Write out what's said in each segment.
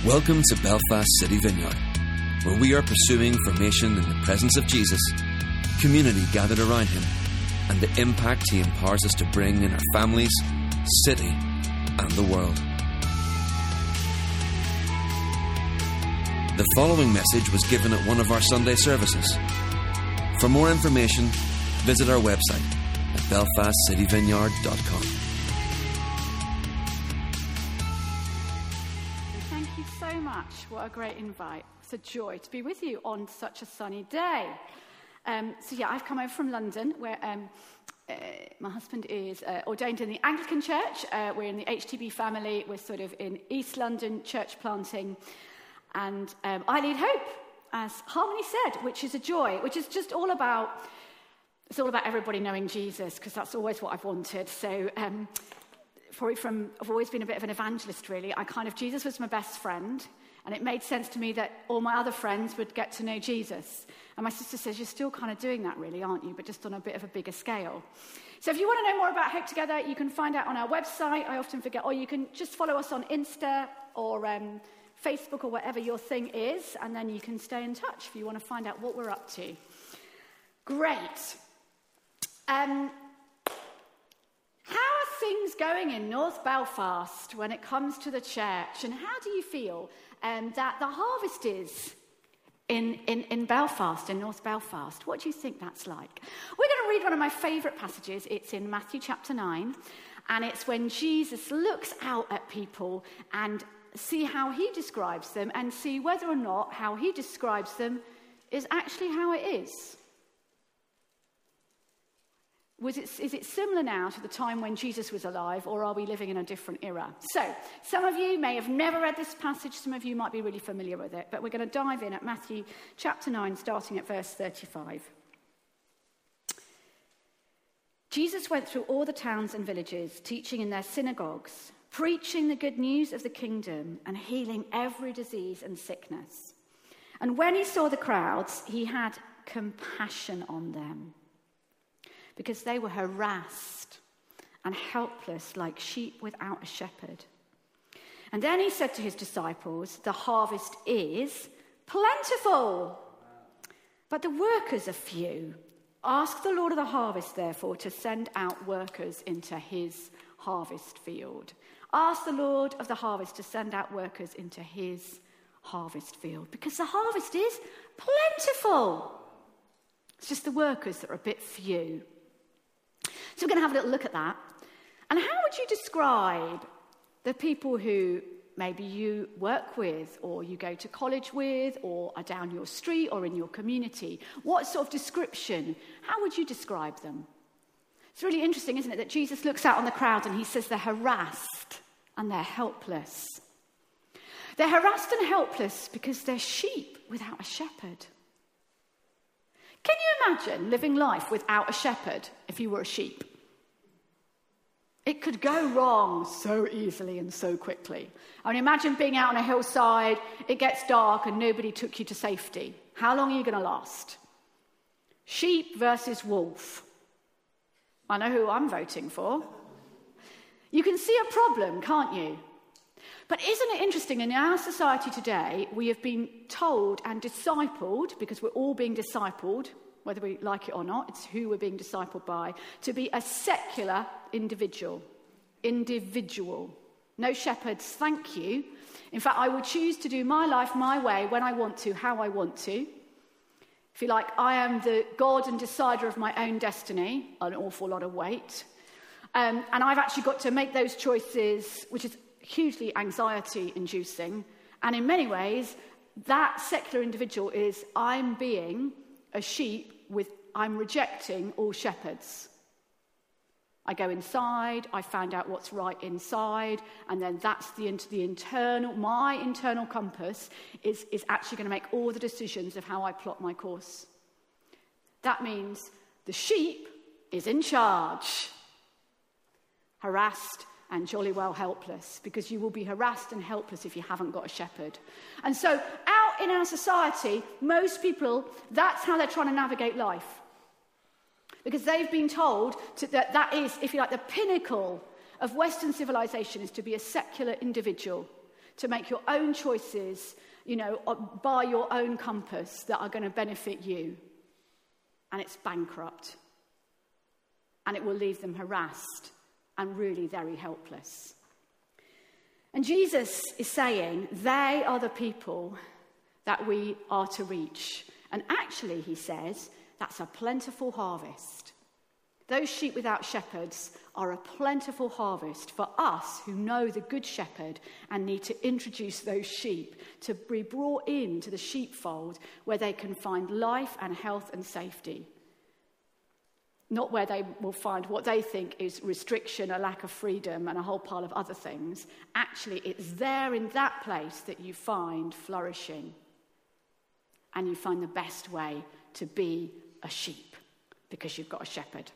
Welcome to Belfast City Vineyard, where we are pursuing formation in the presence of Jesus, community gathered around him, and the impact he empowers us to bring in our families, city, and the world. The following message was given at one of our Sunday services. For more information, visit our website at belfastcityvineyard.com. Thank you so much. What a great invite. It's a joy to be with you on such a sunny day. I've come over from London, where my husband is ordained in the Anglican Church. We're in the HTB family. We're sort of in East London church planting. And I lead Hope, as Harmony said, which is a joy, which is just all about, it's all about everybody knowing Jesus, because that's always what I've wanted. So I've always been a bit of an evangelist, really. Jesus was my best friend, and it made sense to me that all my other friends would get to know Jesus. And my sister says, you're still kind of doing that, really, aren't you? But just on a bit of a bigger scale. So if you want to know more about Hope Together, you can find out on our website. I often forget, or you can just follow us on Insta or Facebook or whatever your thing is, and then you can stay in touch if you want to find out what we're up to. Great. How are things going in North Belfast when it comes to the church, and how do you feel that the harvest is in Belfast, in North Belfast? What do you think that's like? We're going to read one of my favourite passages. It's in Matthew chapter 9, and it's when Jesus looks out at people and see how he describes them and see whether or not how he describes them is actually how it is. Is it similar now to the time when Jesus was alive, or are we living in a different era? So, some of you may have never read this passage, some of you might be really familiar with it, but we're going to dive in at Matthew chapter 9, starting at verse 35. Jesus went through all the towns and villages, teaching in their synagogues, preaching the good news of the kingdom and healing every disease and sickness. And when he saw the crowds, he had compassion on them, because they were harassed and helpless like sheep without a shepherd. And then he said to his disciples, the harvest is plentiful, but the workers are few. Ask the Lord of the harvest, therefore, to send out workers into his harvest field. Ask the Lord of the harvest to send out workers into his harvest field, because the harvest is plentiful. It's just the workers that are a bit few. So we're going to have a little look at that. And how would you describe the people who maybe you work with, or you go to college with, or are down your street or in your community? What sort of description? How would you describe them? It's really interesting, isn't it, that Jesus looks out on the crowd and he says they're harassed and they're helpless. They're harassed and helpless because they're sheep without a shepherd. Can you imagine living life without a shepherd if you were a sheep? It could go wrong so easily and so quickly. I mean, imagine being out on a hillside, it gets dark and nobody took you to safety. How long are you going to last? Sheep versus wolf. I know who I'm voting for. You can see a problem, can't you? But isn't it interesting, in our society today, we have been told and discipled, because we're all being discipled, whether we like it or not, it's who we're being discipled by, to be a secular individual. No shepherds, thank you. In fact, I will choose to do my life my way, when I want to, how I want to. If you like, I am the God and decider of my own destiny, an awful lot of weight. And I've actually got to make those choices, which is hugely anxiety-inducing. And in many ways, that secular individual is, I'm being a sheep I'm rejecting all shepherds. I go inside, I find out what's right inside, and then that's my internal compass is actually going to make all the decisions of how I plot my course. That means the sheep is in charge. Harassed and jolly well helpless, because you will be harassed and helpless if you haven't got a shepherd. And so out in our society, most people, that's how they're trying to navigate life. Because they've been told that is, if you like, the pinnacle of Western civilization is to be a secular individual, to make your own choices, by your own compass that are going to benefit you. And it's bankrupt. And it will leave them harassed and really very helpless. And Jesus is saying they are the people that we are to reach. And actually, he says, that's a plentiful harvest. Those sheep without shepherds are a plentiful harvest for us who know the good shepherd and need to introduce those sheep to be brought into the sheepfold where they can find life and health and safety. Not where they will find what they think is restriction, a lack of freedom, and a whole pile of other things. Actually, it's there in that place that you find flourishing. And you find the best way to be a sheep because you've got a shepherd.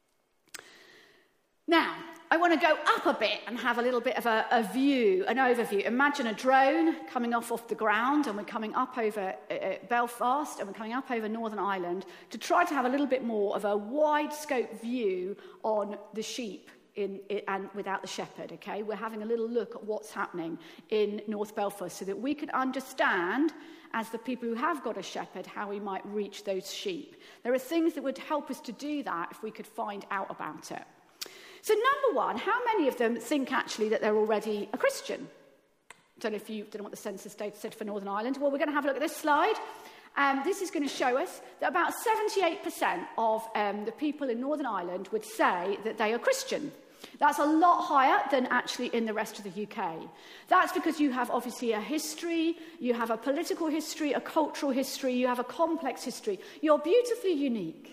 Now, I want to go up a bit and have a little bit of a view, an overview. Imagine a drone coming off the ground, and we're coming up over Belfast, and we're coming up over Northern Ireland to try to have a little bit more of a wide scope view on the sheep and without the shepherd, okay? We're having a little look at what's happening in North Belfast so that we can understand, as the people who have got a shepherd, how we might reach those sheep. There are things that would help us to do that if we could find out about it. So number one, how many of them think actually that they're already a Christian? Don't know what the census data said for Northern Ireland. Well, we're going to have a look at this slide. This is going to show us that about 78% of the people in Northern Ireland would say that they are Christian. That's a lot higher than actually in the rest of the UK. That's because you have obviously a history, you have a political history, a cultural history, you have a complex history. You're beautifully unique.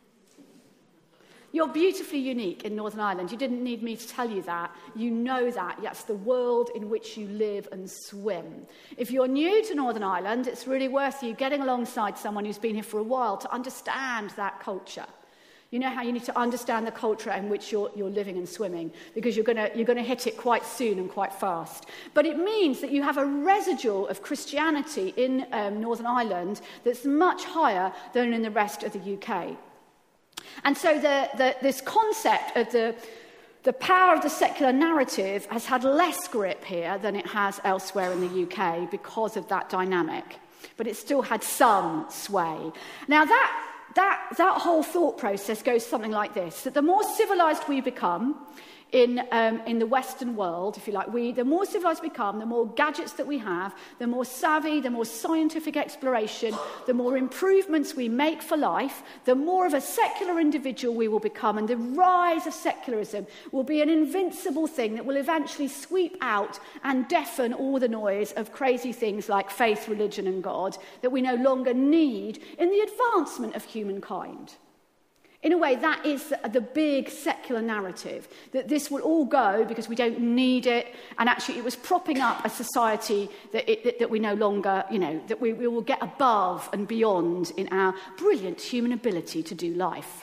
You're beautifully unique in Northern Ireland. You didn't need me to tell you that. You know that. That's the world in which you live and swim. If you're new to Northern Ireland, it's really worth you getting alongside someone who's been here for a while to understand that culture. You know how you need to understand the culture in which you're living and swimming, because you're going to hit it quite soon and quite fast. But it means that you have a residual of Christianity in Northern Ireland that's much higher than in the rest of the UK. And so this concept of the power of the secular narrative has had less grip here than it has elsewhere in the UK because of that dynamic. But it still had some sway. Now that whole thought process goes something like this, that the more civilized we become in the Western world, if you like, the more civilized we become, the more gadgets that we have, the more savvy, the more scientific exploration, the more improvements we make for life, the more of a secular individual we will become, and the rise of secularism will be an invincible thing that will eventually sweep out and deafen all the noise of crazy things like faith, religion, and God that we no longer need in the advancement of humankind. In a way, that is the big secular narrative, that this will all go because we don't need it, and actually it was propping up a society that we no longer, that we will get above and beyond in our brilliant human ability to do life.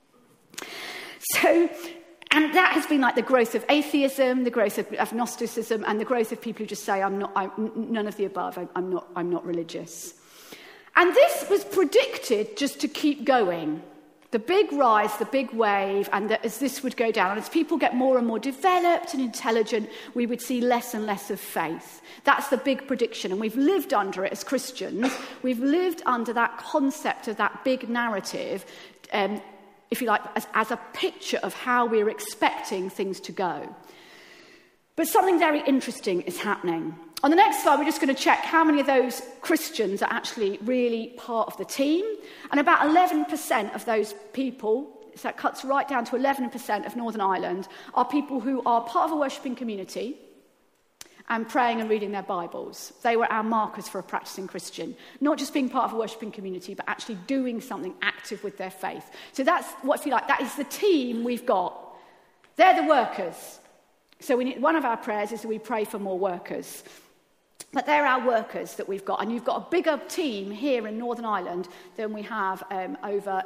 So, and that has been like the growth of atheism, the growth of agnosticism, and the growth of people who just say, I'm none of the above, I'm not religious. And this was predicted just to keep going. The big rise, the big wave, and as this would go down, as people get more and more developed and intelligent, we would see less and less of faith. That's the big prediction, and we've lived under it as Christians. We've lived under that concept of that big narrative, if you like, as a picture of how we're expecting things to go. But something very interesting is happening. On the next slide, we're just going to check how many of those Christians are actually really part of the team. And about 11% of those people, so that cuts right down to 11% of Northern Ireland, are people who are part of a worshipping community and praying and reading their Bibles. They were our markers for a practicing Christian. Not just being part of a worshipping community, but actually doing something active with their faith. So that's what, if you like, that is the team we've got. They're the workers. So one of our prayers is that we pray for more workers. But they're our workers that we've got. And you've got a bigger team here in Northern Ireland than we have over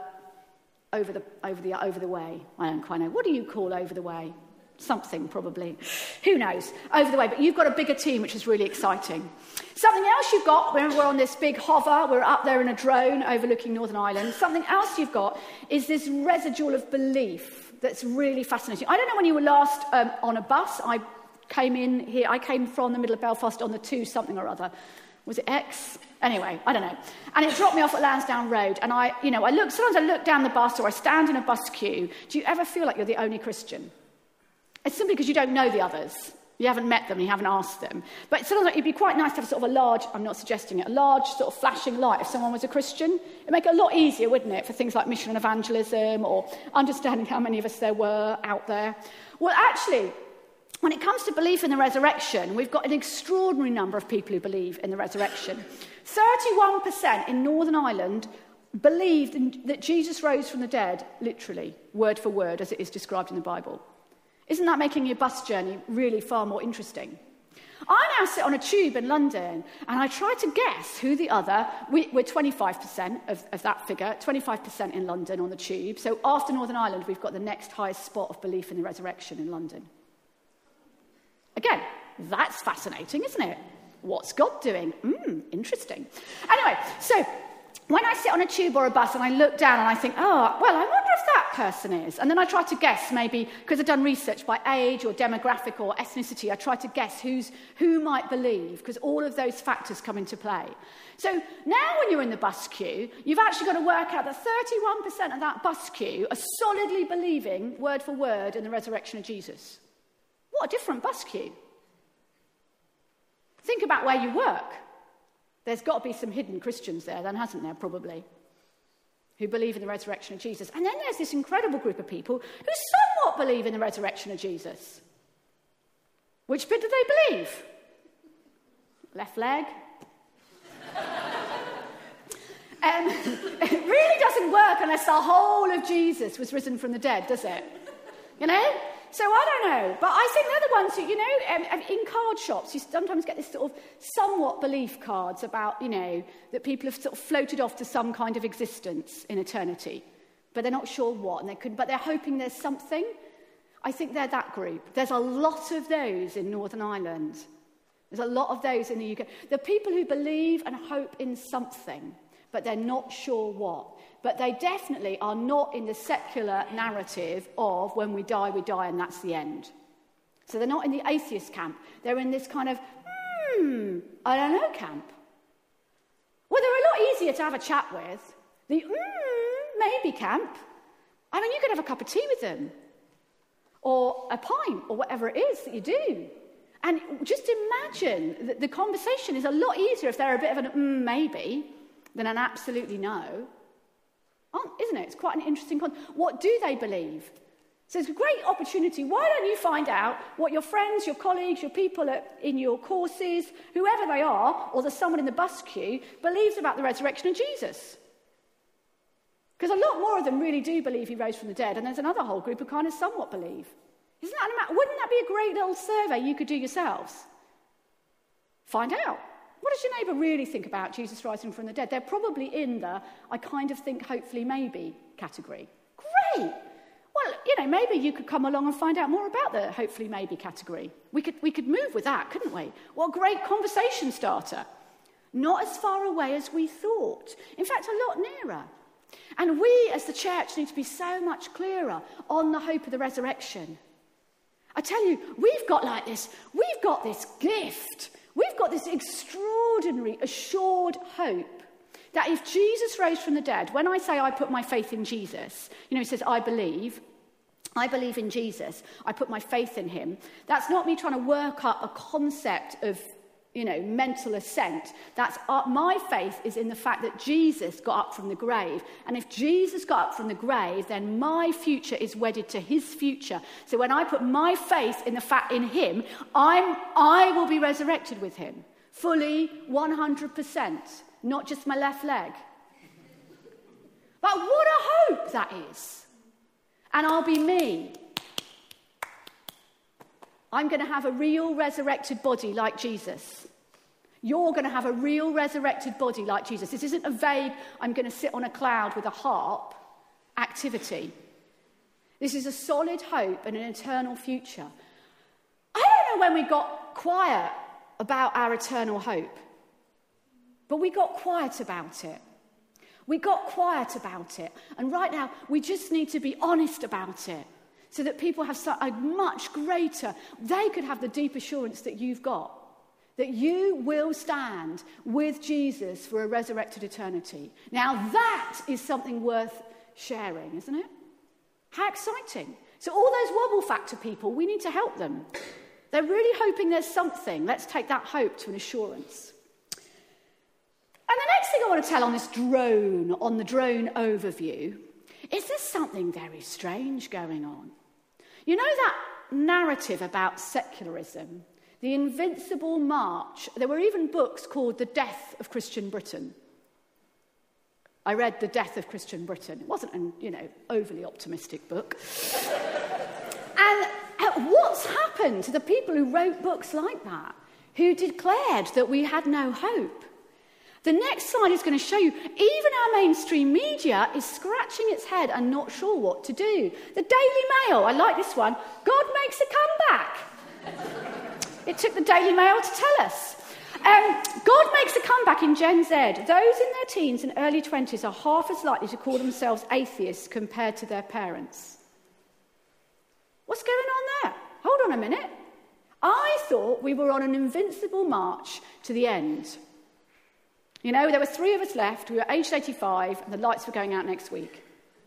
the way. I don't quite know. What do you call over the way? Something, probably. Who knows? Over the way. But you've got a bigger team, which is really exciting. Something else you've got, when we're on this big hover, we're up there in a drone overlooking Northern Ireland. Something else you've got is this residual of belief that's really fascinating. I don't know when you were last on a bus. came in here. I came from the middle of Belfast on the 2 something or other. Was it X? Anyway, I don't know. And it dropped me off at Lansdowne Road. And sometimes I look down the bus or I stand in a bus queue. Do you ever feel like you're the only Christian? It's simply because you don't know the others. You haven't met them, you haven't asked them. But sometimes it'd be quite nice to have sort of a large, I'm not suggesting it, a large sort of flashing light if someone was a Christian. It'd make it a lot easier, wouldn't it, for things like mission and evangelism or understanding how many of us there were out there. Well, actually, when it comes to belief in the resurrection, we've got an extraordinary number of people who believe in the resurrection. 31% in Northern Ireland believed that Jesus rose from the dead, literally, word for word, as it is described in the Bible. Isn't that making your bus journey really far more interesting? I now sit on a tube in London, and I try to guess who the other... We're 25% of that figure, 25% in London on the tube. So after Northern Ireland, we've got the next highest spot of belief in the resurrection in London. Again, that's fascinating, isn't it? What's God doing? Interesting. Anyway, so when I sit on a tube or a bus and I look down and I think, I wonder if that person is. And then I try to guess, maybe, because I've done research by age or demographic or ethnicity, I try to guess who might believe, because all of those factors come into play. So now when you're in the bus queue, you've actually got to work out that 31% of that bus queue are solidly believing, word for word, in the resurrection of Jesus. What a different bus queue. Think about where you work. There's got to be some hidden Christians there, then, hasn't there, probably, who believe in the resurrection of Jesus. And then there's this incredible group of people who somewhat believe in the resurrection of Jesus. Which bit do they believe? Left leg? It really doesn't work unless the whole of Jesus was risen from the dead, does it? You know? So I don't know, but I think they're the ones who, in card shops, you sometimes get this sort of somewhat belief cards about, that people have sort of floated off to some kind of existence in eternity, but they're not sure what, but they're hoping there's something. I think they're that group. There's a lot of those in Northern Ireland. There's a lot of those in the UK. The people who believe and hope in something, but they're not sure what. But they definitely are not in the secular narrative of when we die, and that's the end. So they're not in the atheist camp. They're in this kind of, I don't know camp. Well, they're a lot easier to have a chat with. The maybe camp. I mean, you could have a cup of tea with them. Or a pint, or whatever it is that you do. And just imagine that the conversation is a lot easier if they're a bit of an maybe than an absolutely no. Isn't it? It's quite an interesting concept. What do they believe? So it's a great opportunity. Why don't you find out what your friends, your colleagues, your people in your courses, whoever they are, or there's someone in the bus queue, believes about the resurrection of Jesus? Because a lot more of them really do believe he rose from the dead, and there's another whole group who kind of somewhat believe. Wouldn't that be a great little survey you could do yourselves? Find out. What does your neighbour really think about Jesus rising from the dead? They're probably in the, I kind of think, hopefully, maybe category. Great! Well, maybe you could come along and find out more about the hopefully, maybe category. We could move with that, couldn't we? What a great conversation starter. Not as far away as we thought. In fact, a lot nearer. And we, as the church, need to be so much clearer on the hope of the resurrection. I tell you, we've got this gift. We've got this extraordinary, assured hope that if Jesus rose from the dead, when I say I put my faith in Jesus, he says, I believe in Jesus, I put my faith in him. That's not me trying to work up a concept of, mental assent. That's my faith is in the fact that Jesus got up from the grave. And if Jesus got up from the grave, then my future is wedded to his future. So when I put my faith in the fact in him, I will be resurrected with him. Fully, 100%. Not just my left leg. But what a hope that is. And I'll be me. I'm going to have a real resurrected body like Jesus. You're going to have a real resurrected body like Jesus. This isn't a vague, I'm going to sit on a cloud with a harp activity. This is a solid hope and an eternal future. I don't know when we got quiet about our eternal hope, but we got quiet about it. We got quiet about it. And right now, we just need to be honest about it. so that people have a much greater, they could have the deep assurance that you've got, that you will stand with Jesus for a resurrected eternity. Now that is something worth sharing, isn't it? How exciting. So all those wobble factor people, we need to help them. They're really hoping there's something. Let's take that hope to an assurance. And the next thing I want to tell on the drone overview, is there's something very strange going on. You know that narrative about secularism, the invincible march? There were even books called The Death of Christian Britain. I read The Death of Christian Britain. It wasn't an, overly optimistic book. And what's happened to the people who wrote books like that, who declared that we had no hope? The next slide is going to show you, even our mainstream media is scratching its head and not sure what to do. The Daily Mail, I like this one, God makes a comeback. It took the Daily Mail to tell us. God makes a comeback in Gen Z. Those in their teens and early 20s are half as likely to call themselves atheists compared to their parents. What's going on there? Hold on a minute. I thought we were on an invincible march to the end. There were 3 of us left, we were aged 85, and the lights were going out next week.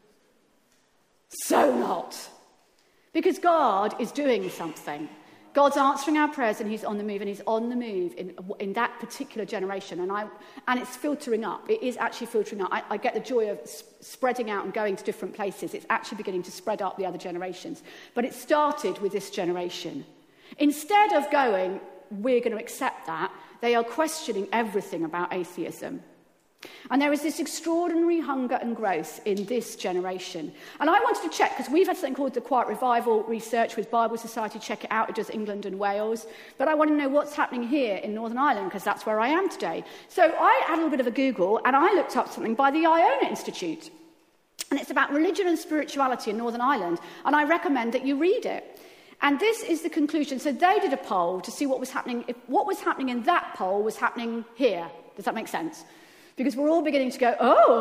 So not. Because God is doing something. God's answering our prayers, and he's on the move, and he's on the move in that particular generation. And it's filtering up. It is actually filtering up. I get the joy of spreading out and going to different places. It's actually beginning to spread up the other generations. But it started with this generation. Instead of going, we're going to accept that, they are questioning everything about atheism. And there is this extraordinary hunger and growth in this generation. And I wanted to check, because we've had something called the Quiet Revival research with Bible Society. Check it out. It does England and Wales. But I want to know what's happening here in Northern Ireland, because that's where I am today. So I had a little bit of a Google, and I looked up something by the Iona Institute. And it's about religion and spirituality in Northern Ireland. And I recommend that you read it. And this is the conclusion. So they did a poll to see what was happening, if what was happening in that poll was happening here. Does that make sense? Because we're all beginning to go,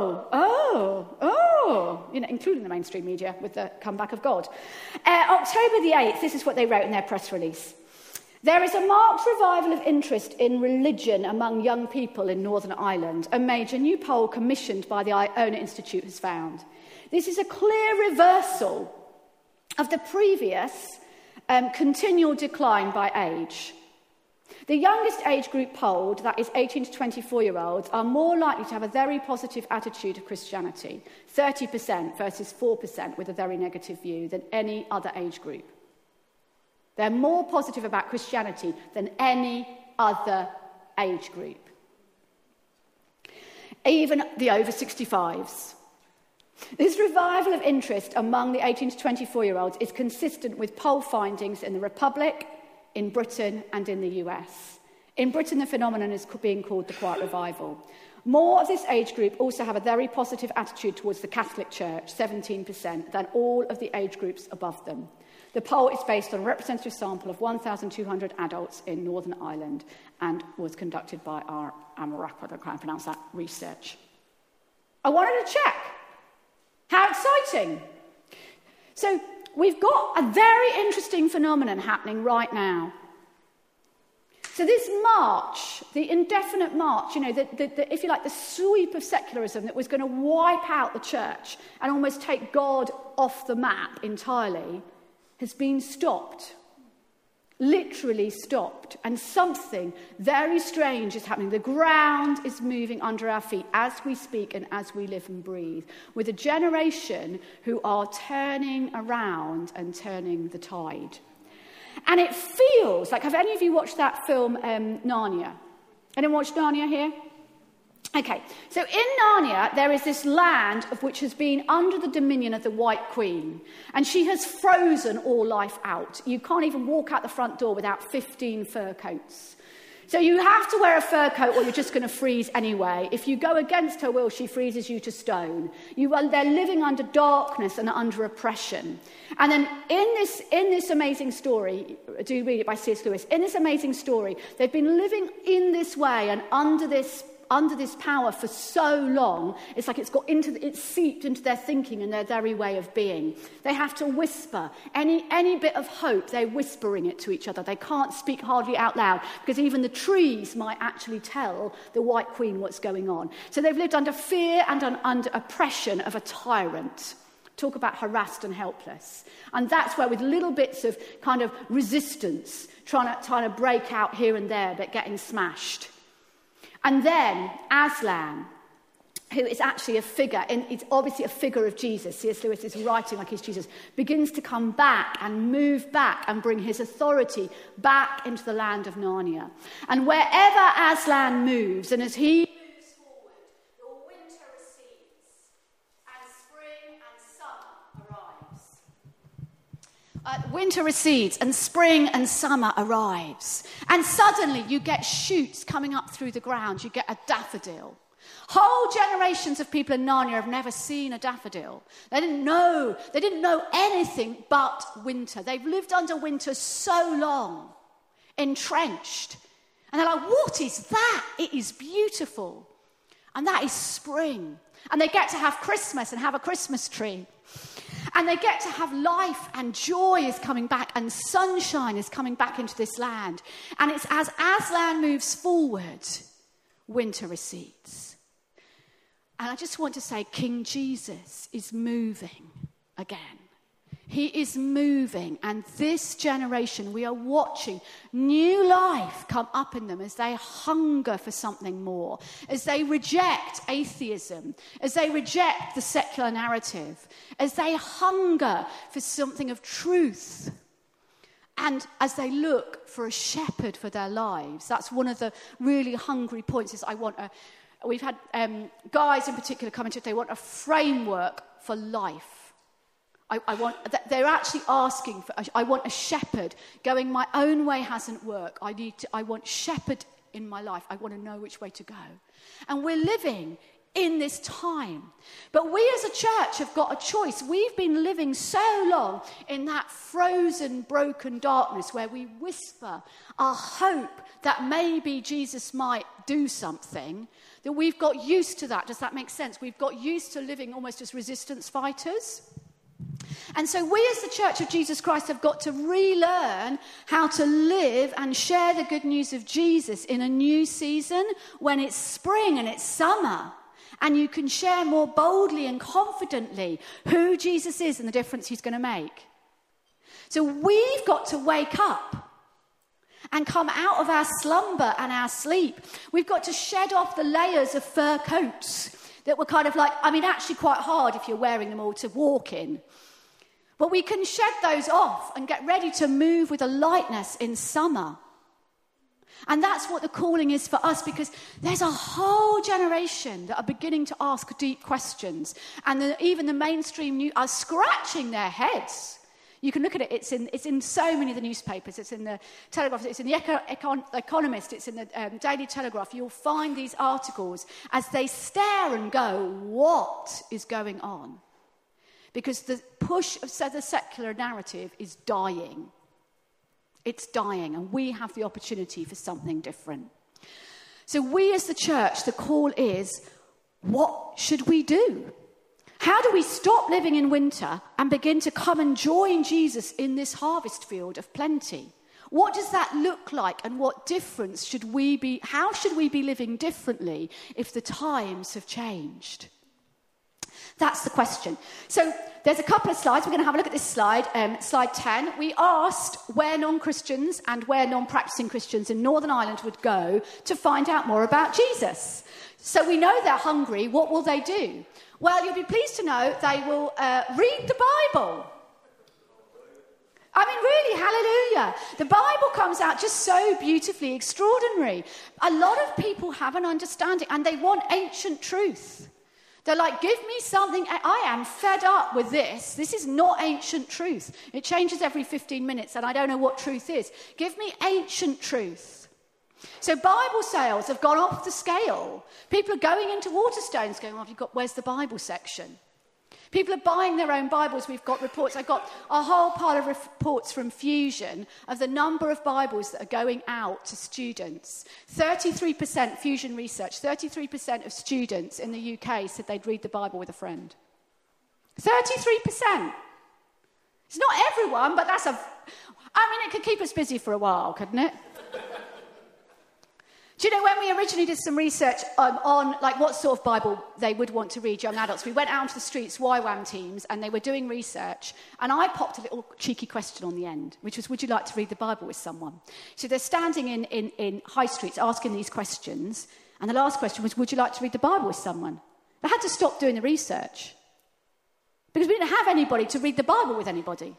including the mainstream media with the comeback of God. October the 8th, this is what they wrote in their press release. There is a marked revival of interest in religion among young people in Northern Ireland, a major new poll commissioned by the Iona Institute has found. This is a clear reversal of the previous continual decline by age. The youngest age group polled, that is 18 to 24-year-olds, are more likely to have a very positive attitude to Christianity, 30% versus 4% with a very negative view, than any other age group. They're more positive about Christianity than any other age group. Even the over 65s. This revival of interest among the 18 to 24-year-olds is consistent with poll findings in the Republic, in Britain and in the US. In Britain, the phenomenon is being called the Quiet Revival. More of this age group also have a very positive attitude towards the Catholic Church, 17%, than all of the age groups above them. The poll is based on a representative sample of 1,200 adults in Northern Ireland and was conducted by our Amarak, I can't pronounce that, research. I wanted to check. How exciting. So we've got a very interesting phenomenon happening right now. So this march, the indefinite march, if you like, the sweep of secularism that was going to wipe out the church and almost take God off the map entirely, has been stopped. Literally stopped. And something very strange is happening. The ground is moving under our feet as we speak and as we live and breathe, with a generation who are turning around and turning the tide. And it feels like, have any of you watched that film, Narnia? Anyone watched Narnia here? Okay, so in Narnia, there is this land of which has been under the dominion of the White Queen, and she has frozen all life out. You can't even walk out the front door without 15 fur coats. So you have to wear a fur coat or you're just going to freeze anyway. If you go against her will, she freezes you to stone. They're living under darkness and under oppression. And then in this amazing story, do read it by C.S. Lewis, in this amazing story, they've been living in this way and under this under this power for so long, it's like it's seeped into their thinking and their very way of being. They have to whisper. Any bit of hope, they're whispering it to each other. They can't speak hardly out loud because even the trees might actually tell the White Queen what's going on. So they've lived under fear and under oppression of a tyrant. Talk about harassed and helpless. And that's where, with little bits of kind of resistance, trying to break out here and there, but getting smashed. And then Aslan, who is actually a figure, it's obviously a figure of Jesus. C.S. Lewis is writing like he's Jesus, begins to come back and move back and bring his authority back into the land of Narnia. And wherever Aslan moves, and as he moves forward, the winter recedes, and spring and summer arrives. Winter recedes, and spring and summer arrives. And suddenly you get shoots coming up through the ground. You get a daffodil. Whole generations of people in Narnia have never seen a daffodil. They didn't know anything but winter. They've lived under winter so long, entrenched. And they're like, what is that? It is beautiful. And that is spring. And they get to have Christmas and have a Christmas tree. And they get to have life, and joy is coming back, and sunshine is coming back into this land. And it's as Aslan moves forward, winter recedes. And I just want to say, King Jesus is moving again. He is moving, and this generation, we are watching new life come up in them as they hunger for something more, as they reject atheism, as they reject the secular narrative, as they hunger for something of truth, and as they look for a shepherd for their lives. That's one of the really hungry points. Is we've had guys in particular come into it. They want a framework for life. They're actually asking for, I want a shepherd. Going my own way hasn't worked. I want shepherd in my life. I want to know which way to go. And we're living in this time. But we as a church have got a choice. We've been living so long in that frozen, broken darkness where we whisper our hope that maybe Jesus might do something, that we've got used to that. Does that make sense? We've got used to living almost as resistance fighters. And so we as the Church of Jesus Christ have got to relearn how to live and share the good news of Jesus in a new season when it's spring and it's summer. And you can share more boldly and confidently who Jesus is and the difference he's going to make. So we've got to wake up and come out of our slumber and our sleep. We've got to shed off the layers of fur coats that were kind of like, actually quite hard if you're wearing them all to walk in. But we can shed those off and get ready to move with a lightness in summer. And that's what the calling is for us, because there's a whole generation that are beginning to ask deep questions. And even the mainstream news are scratching their heads. You can look at it. It's in so many of the newspapers. It's in the Telegraph. It's in the Economist. It's in the Daily Telegraph. You'll find these articles as they stare and go, what is going on? Because the push of the secular narrative is dying. It's dying, and we have the opportunity for something different. So we as the church, the call is, what should we do? How do we stop living in winter and begin to come and join Jesus in this harvest field of plenty? What does that look like, and what difference should we be, how should we be living differently if the times have changed? That's the question. So there's a couple of slides. We're going to have a look at this slide, slide 10. We asked where non-Christians and where non-practicing Christians in Northern Ireland would go to find out more about Jesus. So we know they're hungry. What will they do? Well, you'll be pleased to know they will read the Bible. Really, hallelujah. The Bible comes out just so beautifully extraordinary. A lot of people have an understanding, and they want ancient truth. They're like, give me something. I am fed up with this. This is not ancient truth. It changes every 15 minutes, and I don't know what truth is. Give me ancient truth. So Bible sales have gone off the scale. People are going into Waterstones going, where's the Bible section? People are buying their own Bibles. We've got reports. I got a whole pile of reports from Fusion of the number of Bibles that are going out to students. 33%, Fusion research, 33% of students in the UK said they'd read the Bible with a friend. 33%. It's not everyone, but it could keep us busy for a while, couldn't it? Do you know, when we originally did some research on what sort of Bible they would want to read, young adults, we went out into the streets, YWAM teams, and they were doing research, and I popped a little cheeky question on the end, which was, would you like to read the Bible with someone? So they're standing in high streets asking these questions, and the last question was, would you like to read the Bible with someone? They had to stop doing the research, because we didn't have anybody to read the Bible with anybody.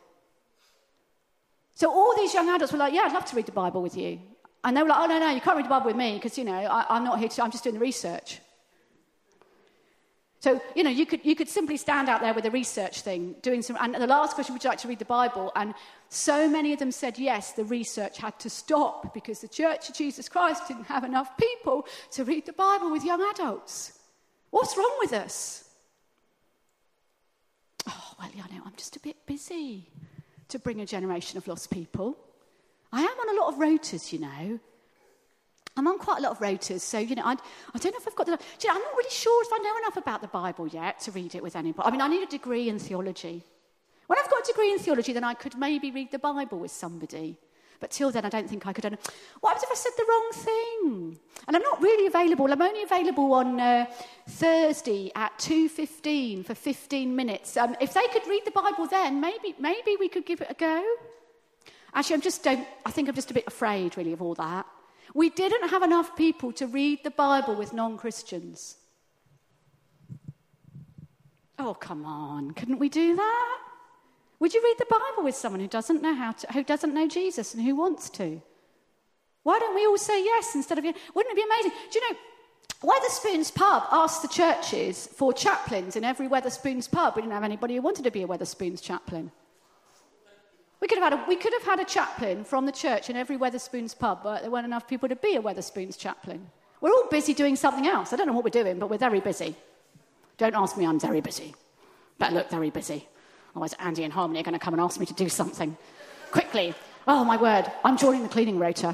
So all these young adults were like, yeah, I'd love to read the Bible with you. And they were like, oh, no, you can't read the Bible with me because, I'm not here I'm just doing the research. So, you could simply stand out there with a research thing, and the last question, would you like to read the Bible? And so many of them said yes, the research had to stop because the Church of Jesus Christ didn't have enough people to read the Bible with young adults. What's wrong with us? Oh, well, I'm just a bit busy to bring a generation of lost people. I am on a lot of rotas, I'm on quite a lot of rotas, so, I don't know if I've got I'm not really sure if I know enough about the Bible yet to read it with anybody. I need a degree in theology. When I've got a degree in theology, then I could maybe read the Bible with somebody. But till then, I don't think I could. What happens if I said the wrong thing? And I'm not really available. I'm only available on Thursday at 2:15 for 15 minutes. If they could read the Bible then, maybe we could give it a go. Actually, I think I'm just a bit afraid, really, of all that. We didn't have enough people to read the Bible with non-Christians. Oh, come on. Couldn't we do that? Would you read the Bible with someone who doesn't know Jesus and who wants to? Why don't we all say yes instead of yes? Wouldn't it be amazing? Do you know, Wetherspoons Pub asked the churches for chaplains in every Wetherspoons pub. We didn't have anybody who wanted to be a Wetherspoons chaplain. We could have had a chaplain from the church in every Wetherspoons pub, but there weren't enough people to be a Wetherspoons chaplain. We're all busy doing something else. I don't know what we're doing, but we're very busy. Don't ask me, I'm very busy. Better look very busy. Otherwise, Andy and Harmony are going to come and ask me to do something. Quickly. Oh, my word. I'm joining the cleaning rota.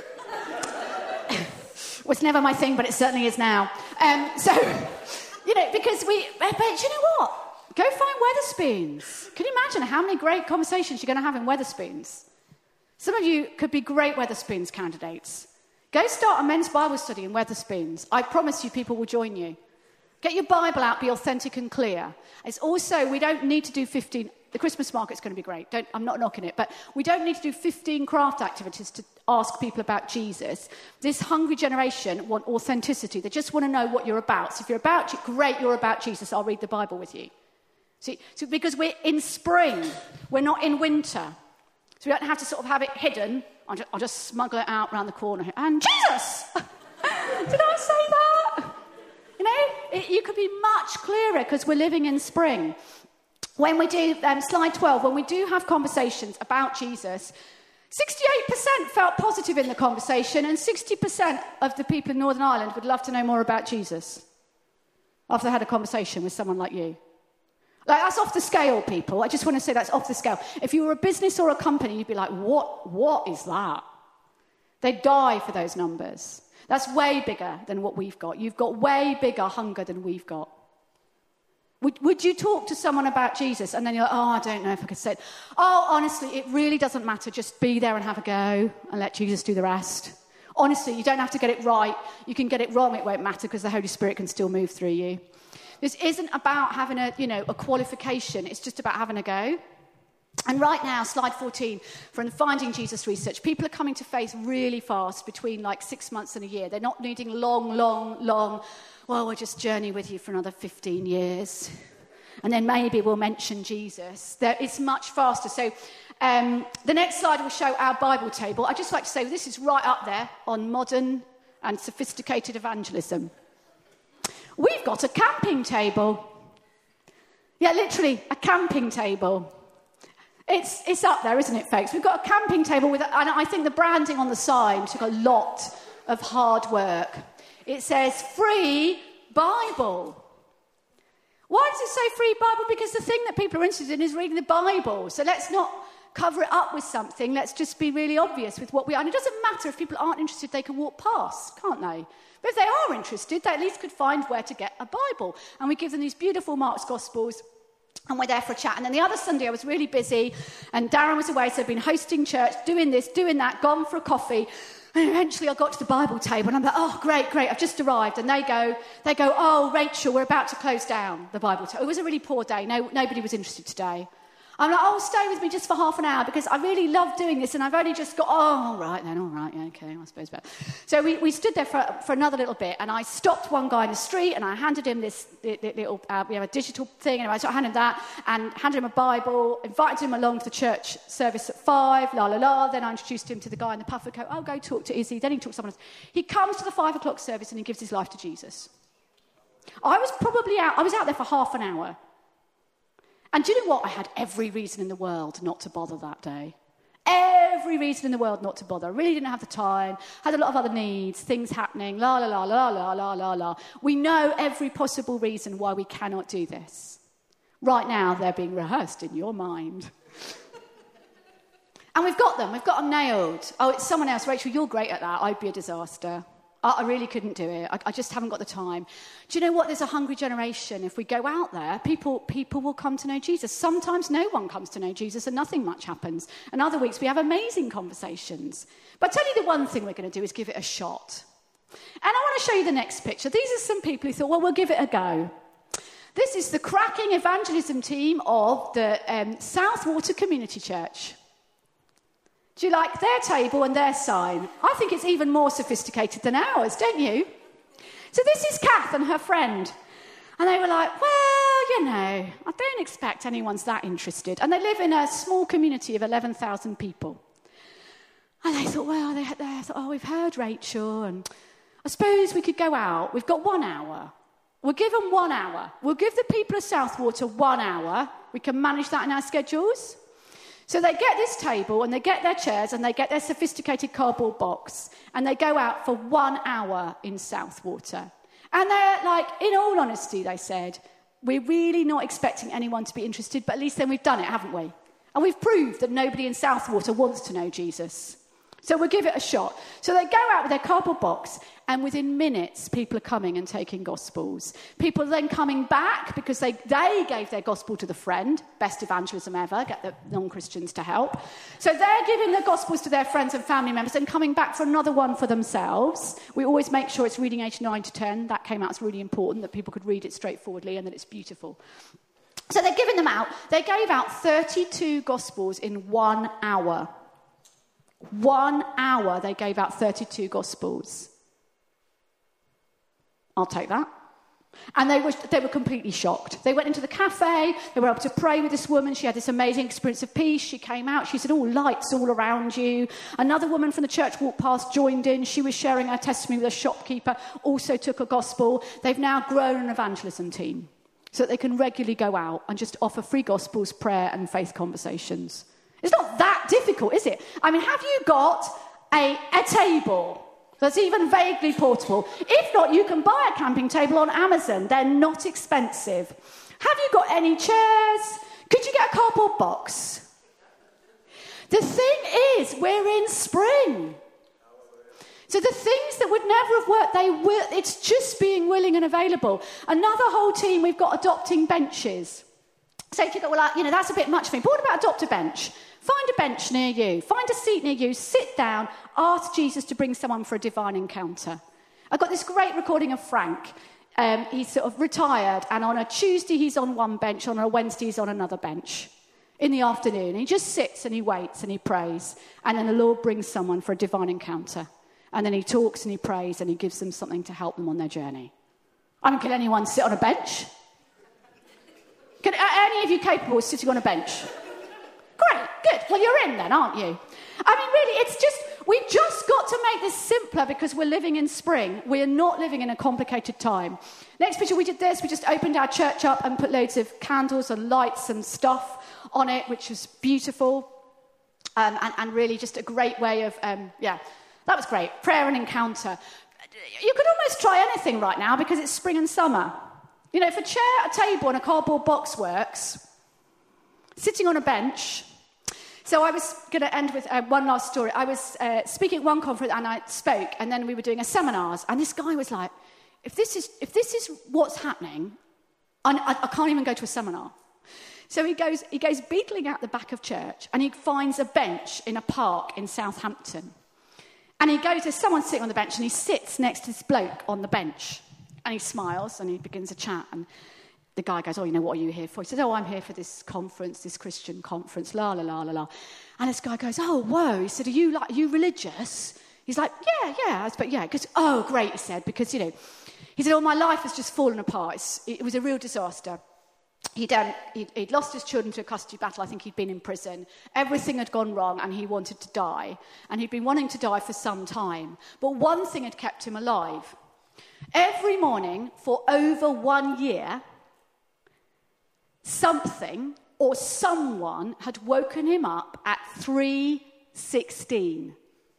Well, it's never my thing, but it certainly is now. But you know what? Go find Wetherspoons. Can you imagine how many great conversations you're going to have in Wetherspoons? Some of you could be great Wetherspoons candidates. Go start a men's Bible study in Wetherspoons. I promise you people will join you. Get your Bible out, be authentic and clear. It's also, we don't need to do 15... The Christmas market's going to be great. I'm not knocking it. But we don't need to do 15 craft activities to ask people about Jesus. This hungry generation want authenticity. They just want to know what you're about. So if you're about... Great, you're about Jesus. I'll read the Bible with you. See, so because we're in spring, we're not in winter. So we don't have to sort of have it hidden. I'll just smuggle it out around the corner. And Jesus! Did I say that? You know, you could be much clearer because we're living in spring. When we do, slide 12, when we do have conversations about Jesus, 68% felt positive in the conversation and 60% of the people in Northern Ireland would love to know more about Jesus after they had a conversation with someone like you. Like, that's off the scale, people. I just want to say that's off the scale. If you were a business or a company, you'd be like, what is that? They'd die for those numbers. That's way bigger than what we've got. You've got way bigger hunger than we've got. Would you talk to someone about Jesus and then you're like, I don't know if I could say it. Oh, honestly, it really doesn't matter. Just be there and have a go and let Jesus do the rest. Honestly, you don't have to get it right. You can get it wrong, it won't matter because the Holy Spirit can still move through you. This isn't about having a qualification. It's just about having a go. And right now, slide 14, from the Finding Jesus research, people are coming to faith really fast, between like 6 months and a year. They're not needing long, we'll just journey with you for another 15 years. And then maybe we'll mention Jesus. It's much faster. So the next slide will show our Bible table. I'd just like to say this is right up there on modern and sophisticated evangelism. We've got a camping table. Yeah, literally, a camping table. It's up there, isn't it, folks? We've got a camping table and I think the branding on the sign took a lot of hard work. It says, free Bible. Why does it say free Bible? Because the thing that people are interested in is reading the Bible. So let's not cover it up with something. Let's just be really obvious with what we are. And it doesn't matter if people aren't interested, they can walk past, can't they? But if they are interested, they at least could find where to get a Bible. And we give them these beautiful Mark's Gospels, and we're there for a chat. And then the other Sunday I was really busy, and Darren was away, so I'd been hosting church, doing this, doing that, gone for a coffee. And eventually I got to the Bible table, and I'm like, oh, great, I've just arrived. And they go, oh, Rachel, we're about to close down the Bible table. It was a really poor day. Nobody was interested today. I'm like, oh, stay with me just for half an hour because I really love doing this, and I've only just got, all right, yeah, okay, I suppose. So we stood there for another little bit, and I stopped one guy in the street, and I handed him this little, we have a digital thing, and so I handed him that, and handed him a Bible, invited him along to the church service at 5, then I introduced him to the guy in the puffer coat, oh, go talk to Izzy, then he talks to someone else. He comes to the 5 o'clock service, and he gives his life to Jesus. I was out there for half an hour. And do you know what? I had every reason in the world not to bother that day. Every reason in the world not to bother. I really didn't have the time. Had a lot of other needs, things happening, la. We know every possible reason why we cannot do this. Right now, they're being rehearsed in your mind. And we've got them nailed. Oh, it's someone else. Rachel, you're great at that. I'd be a disaster. I really couldn't do it. I just haven't got the time. Do you know what? There's a hungry generation. If we go out there, people will come to know Jesus. Sometimes no one comes to know Jesus and nothing much happens. And other weeks we have amazing conversations. But I tell you the one thing we're going to do is give it a shot. And I want to show you the next picture. These are some people who thought, well, we'll give it a go. This is the cracking evangelism team of the Southwater Community Church. Do you like their table and their sign? I think it's even more sophisticated than ours, don't you? So this is Kath and her friend. And they were like, well, you know, I don't expect anyone's that interested. And they live in a small community of 11,000 people. And they thought, well, they thought, oh, we've heard Rachel, and I suppose we could go out. We've got 1 hour. We'll give them 1 hour. We'll give the people of Southwater 1 hour. We can manage that in our schedules. So they get this table, and they get their chairs, and they get their sophisticated cardboard box, and they go out for 1 hour in Southwater. And they're like, in all honesty, they said, we're really not expecting anyone to be interested, but at least then we've done it, haven't we? And we've proved that nobody in Southwater wants to know Jesus. So we'll give it a shot. So they go out with their cardboard box, and within minutes, people are coming and taking gospels. People are then coming back because they gave their gospel to the friend. Best evangelism ever, get the non-Christians to help. So they're giving the gospels to their friends and family members and coming back for another one for themselves. We always make sure it's reading age 9 to 10. That came out as really important, that people could read it straightforwardly and that it's beautiful. So they're giving them out. They gave out 32 gospels in 1 hour. 1 hour they gave out 32 gospels. I'll take that. And they were completely shocked. They went into the cafe, they were able to pray with this woman, she had this amazing experience of peace, she came out, she said, oh, lights all around you. Another woman from the church walked past, joined in, she was sharing her testimony with a shopkeeper, also took a gospel. They've now grown an evangelism team so that they can regularly go out and just offer free gospels, prayer and faith conversations. It's not that difficult, is it? I mean, have you got a table that's even vaguely portable? If not, you can buy a camping table on Amazon. They're not expensive. Have you got any chairs? Could you get a cardboard box? The thing is, we're in spring. So the things that would never have worked, it's just being willing and available. Another whole team, we've got adopting benches. So if you go, well, that's a bit much for me. But what about adopt a bench? Find a bench near you. Find a seat near you. Sit down. Ask Jesus to bring someone for a divine encounter. I got this great recording of Frank. He's sort of retired, and on a Tuesday he's on one bench, on a Wednesday he's on another bench. In the afternoon, he just sits and he waits and he prays, and then the Lord brings someone for a divine encounter. And then he talks and he prays and he gives them something to help them on their journey. I mean, can anyone sit on a bench? Are any of you capable of sitting on a bench? Great, good. Well, you're in then, aren't you? I mean, really, we've just got to make this simpler because we're living in spring. We're not living in a complicated time. Next picture, we did this. We just opened our church up and put loads of candles and lights and stuff on it, which was beautiful. And really just a great way of, that was great. Prayer and encounter. You could almost try anything right now because it's spring and summer. You know, if a chair, a table and a cardboard box works, sitting on a bench... So I was going to end with one last story. I was speaking at one conference and I spoke, and then we were doing a seminars, and this guy was like, if this is what's happening, I can't even go to a seminar. So he goes beetling out the back of church, and he finds a bench in a park in Southampton. And he goes, there's someone sitting on the bench, and he sits next to this bloke on the bench. And he smiles, and he begins a chat, and the guy goes, oh, you know, what are you here for? He says, oh, I'm here for this conference, this Christian conference, la, la, la, la, la. And this guy goes, oh, whoa. He said, are you religious? He's like, yeah. But yeah. He goes, oh, great, he said, because, you know, he said, oh, my life has just fallen apart. It was a real disaster. He'd lost his children to a custody battle. I think he'd been in prison. Everything had gone wrong, and he wanted to die. And he'd been wanting to die for some time. But one thing had kept him alive. Every morning for over 1 year... something or someone had woken him up at 3:16.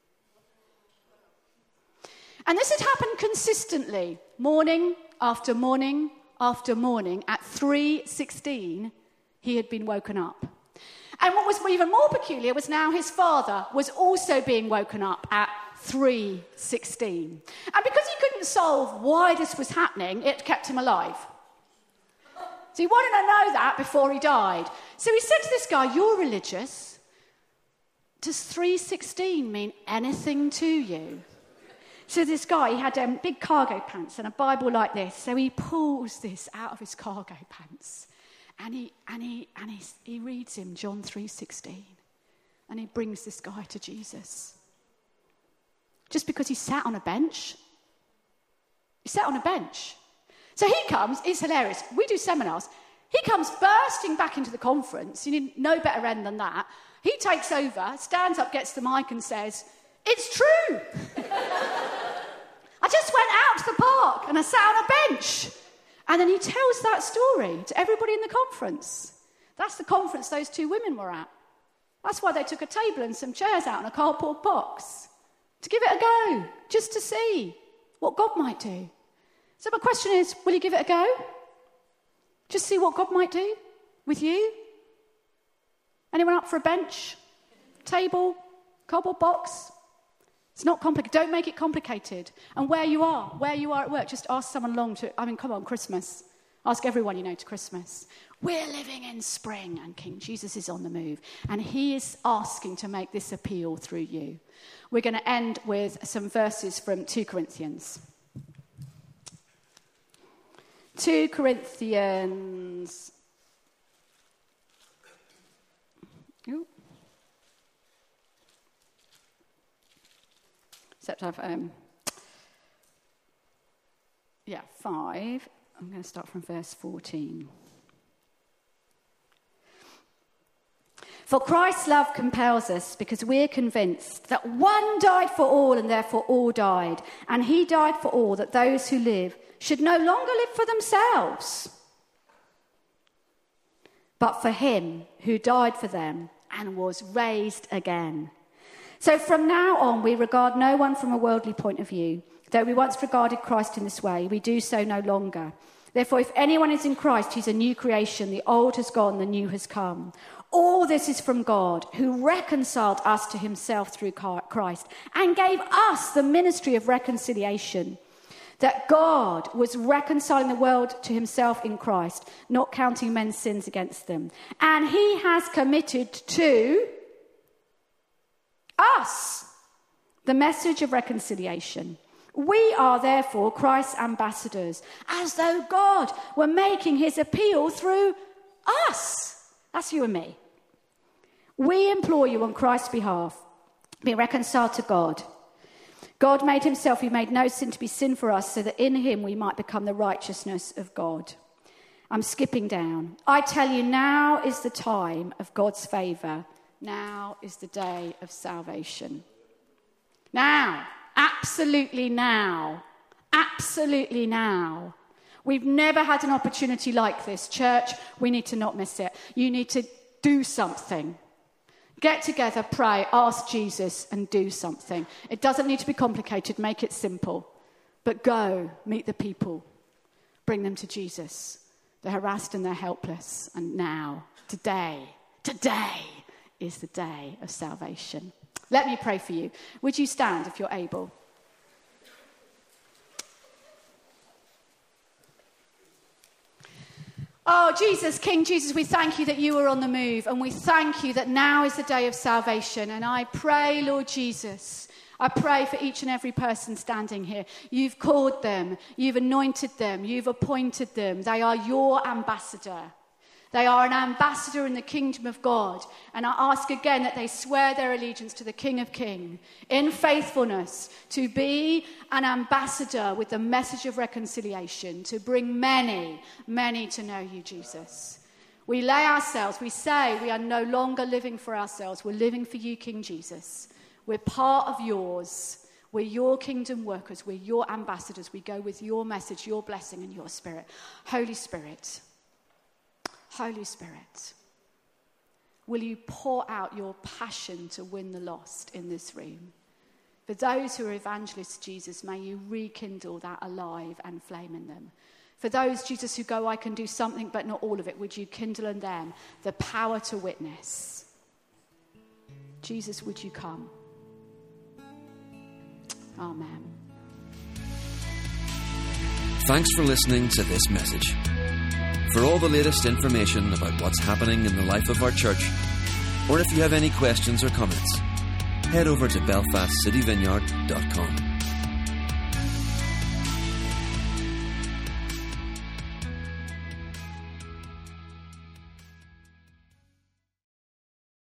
And this had happened consistently, morning after morning after morning. At 3:16, he had been woken up. And what was even more peculiar was now his father was also being woken up at 3:16. And because he couldn't solve why this was happening, it kept him alive. So he wanted to know that before he died. So he said to this guy, you're religious. Does 3:16 mean anything to you? So this guy, he had big cargo pants and a Bible like this. So he pulls this out of his cargo pants. And he reads him John 3:16. And he brings this guy to Jesus. Just because he sat on a bench. He sat on a bench. So he comes, it's hilarious, we do seminars, he comes bursting back into the conference, you need no better end than that. He takes over, stands up, gets the mic and says, it's true. I just went out to the park and I sat on a bench. And then he tells that story to everybody in the conference. That's the conference those two women were at. That's why they took a table and some chairs out and a cardboard box. To give it a go, just to see what God might do. So my question is, will you give it a go? Just see what God might do with you? Anyone up for a bench, table, cardboard box? It's not complicated. Don't make it complicated. And where you are at work, just ask someone along to, come on, Christmas. Ask everyone you know to Christmas. We're living in spring and King Jesus is on the move. And he is asking to make this appeal through you. We're going to end with some verses from 2 Corinthians. 2 Corinthians. Ooh. Except I've 5. I'm going to start from verse 14. For Christ's love compels us, because we're convinced that one died for all, and therefore all died. And he died for all, that those who live should no longer live for themselves, but for him who died for them and was raised again. So from now on, we regard no one from a worldly point of view. Though we once regarded Christ in this way, we do so no longer. Therefore, if anyone is in Christ, he's a new creation. The old has gone, the new has come. All this is from God, who reconciled us to himself through Christ and gave us the ministry of reconciliation. That God was reconciling the world to himself in Christ, not counting men's sins against them. And he has committed to us the message of reconciliation. We are therefore Christ's ambassadors, as though God were making his appeal through us. That's you and me. We implore you on Christ's behalf, be reconciled to God. God made himself, he made no sin to be sin for us, so that in him we might become the righteousness of God. I'm skipping down. I tell you, now is the time of God's favour. Now is the day of salvation. Now, absolutely now. Absolutely now. We've never had an opportunity like this. Church, we need to not miss it. You need to do something. Get together, pray, ask Jesus, and do something. It doesn't need to be complicated. Make it simple. But go, meet the people. Bring them to Jesus. They're harassed and they're helpless. And now, today is the day of salvation. Let me pray for you. Would you stand if you're able? Oh, Jesus, King Jesus, we thank you that you are on the move, and we thank you that now is the day of salvation. And I pray, Lord Jesus, I pray for each and every person standing here. You've called them, you've anointed them, you've appointed them. They are your ambassador. They are an ambassador in the kingdom of God. And I ask again that they swear their allegiance to the King of Kings in faithfulness, to be an ambassador with the message of reconciliation, to bring many, many to know you, Jesus. We lay ourselves, we say we are no longer living for ourselves. We're living for you, King Jesus. We're part of yours. We're your kingdom workers. We're your ambassadors. We go with your message, your blessing, and your spirit. Holy Spirit, will you pour out your passion to win the lost in this room? For those who are evangelists, Jesus, may you rekindle that alive and flame in them. For those, Jesus, who go, I can do something but not all of it, would you kindle in them the power to witness? Jesus, would you come? Amen. Thanks for listening to this message. For all the latest information about what's happening in the life of our church, or if you have any questions or comments, head over to belfastcityvineyard.com.